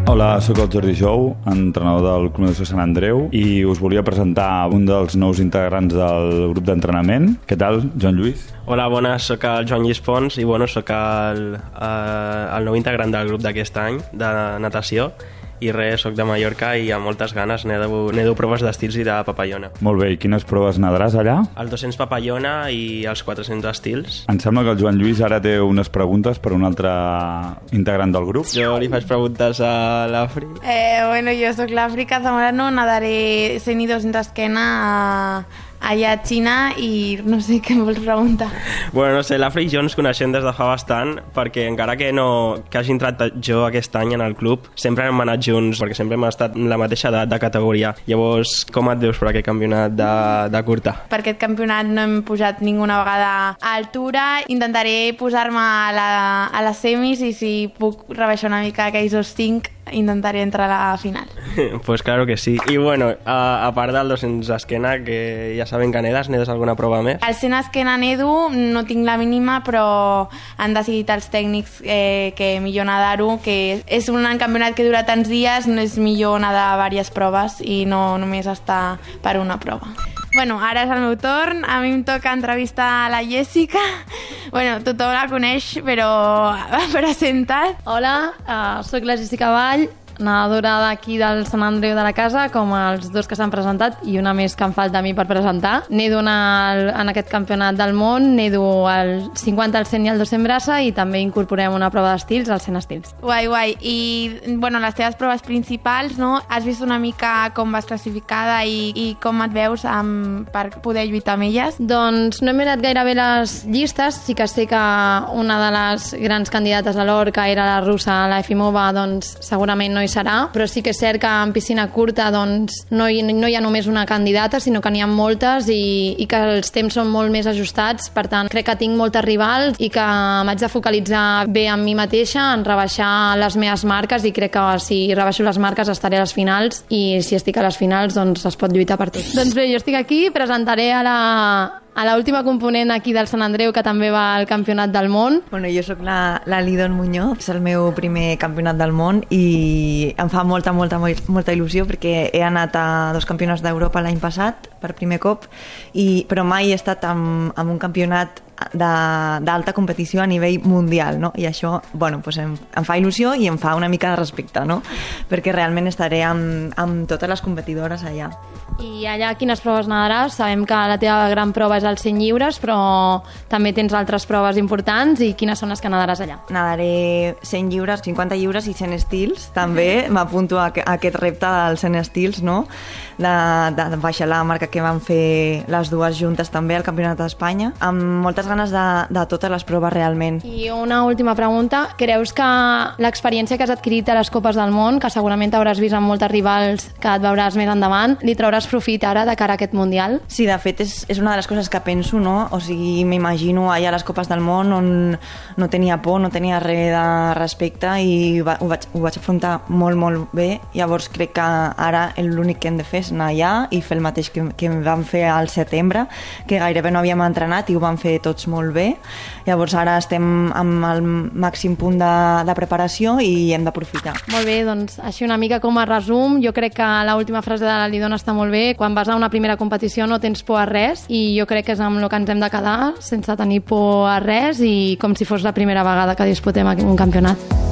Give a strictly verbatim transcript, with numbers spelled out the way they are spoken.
Hola, sóc el Jordi Jou, entrenador del Club Natació Sant Andreu, i us volia presentar un dels nous integrants del grup d'entrenament. Què tal, Joan Lluís? Hola, bones, sóc el Joan Lluís Pons i bueno, sóc el, eh, el nou integrant del grup d'aquest any de natació. I res, soc de Mallorca i amb moltes ganes nedo, nedo proves d'estils i de papallona. Molt bé, i quines proves nedaràs allà? El dos-cents papallona i els quatre-cents estils. Em sembla que el Joan Lluís ara té unes preguntes per un altre integrant del grup. Jo li faig preguntes a l'Afri. Eh, bueno, jo sóc l'Àfrica Zamorano, nadaré cent i dos-cents esquena a, allà a Xina i no sé què em vols preguntar. Bueno, no sé, l'Afri i jo ens coneixem des de fa bastant perquè encara que no que hagi entrat jo aquest any en el club, sempre hem anat junts perquè sempre hem estat la mateixa edat de categoria. Llavors, com et veus per aquest campionat de, de curta? Per aquest campionat no hem pujat ninguna vegada a altura. Intentaré posar-me a, la, a les semis i si puc rebaixar una mica aquells dos cinc intentaré entrar a la final. Pues claro que sí. I bueno, a, a part del dos-cents esquena, que ja saben que nedes, nedes alguna prova més? El cent esquena nedo, no tinc la mínima, però han decidit els tècnics eh, que millor nedar-ho, que és un campionat que dura tants dies, no és millor nedar diverses proves i no només estar per una prova. Bueno, ara és el meu torn, a mi em toca entrevistar a la Jessica. Bueno, tothom la coneix, però presentat. Hola, uh, soc la Jessica Vall, nedadora d'aquí del Sant Andreu de la casa, com els dos que s'han presentat i una més que em falta a mi per presentar. Nedo en, el, en aquest campionat del món, nedo el cinquanta, el cent i el dos-cents braça i també incorporem una prova d'estils, el cent estils. Guai, guai. I bueno, les teves proves principals, no? Has vist una mica com vas classificada i, i com et veus amb, per poder lluitar amb elles? Doncs no he mirat gaire bé les llistes, sí que sé que una de les grans candidates a l'or, que era la russa, la Efimova, doncs segurament no hi serà, però sí que és cert que en piscina curta doncs, no, hi, no hi ha només una candidata, sinó que n'hi ha moltes i, i que els temps són molt més ajustats, per tant crec que tinc moltes rivals i que m'haig de focalitzar bé en mi mateixa, en rebaixar les meves marques i crec que si rebaixo les marques estaré a les finals i si estic a les finals doncs es pot lluitar per tot. Doncs bé, jo estic aquí, presentaré a la a l'última component aquí del Sant Andreu que també va al campionat del món. Bueno, jo sóc la, la Lidon Muñoz, és el meu primer campionat del món i em fa molta, molta, molta il·lusió perquè he anat a dos campionats d'Europa l'any passat per primer cop, i, però mai he estat en, en un campionat d'alta competició a nivell mundial, no? I això, bueno, pues em, em fa il·lusió i em fa una mica de respecte, no? Perquè realment estaré amb, amb totes les competidores allà. I allà quines proves nedaràs? Sabem que la teva gran prova és els cent lliures, però també tens altres proves importants, i quines són les que nedaràs allà? Nedaré cent lliures, cinquanta lliures i cent estils, també. M'apunto a, a aquest repte dels cent estils, no? De, de, de baixar la marca que van fer les dues juntes també al Campionat d'Espanya, amb moltes ganes de, de totes les proves realment. I una última pregunta. Creus que l'experiència que has adquirit a les Copes del Món, que segurament t'hauràs vist amb moltes rivals que et veuràs més endavant, li trauràs profit ara de cara a aquest Mundial? Sí, de fet és, és una de les coses que penso, no? O sigui, m'imagino allà a les Copes del Món on no tenia por, no tenia res de respecte i va, ho, vaig, ho vaig afrontar molt, molt bé. Llavors crec que ara l'únic que hem de fer és anar allà i fer el mateix que, que vam fer al setembre, que gairebé no havíem entrenat i ho vam fer tots molt bé. Llavors ara estem amb el màxim punt de, de preparació i hem d'aprofitar. Molt bé, doncs així una mica com a resum, jo crec que l'última frase de la Lidon està molt bé. Quan vas a una primera competició no tens por a res, i jo crec que és amb el que ens hem de quedar, sense tenir por a res i com si fos la primera vegada que disputem un campionat.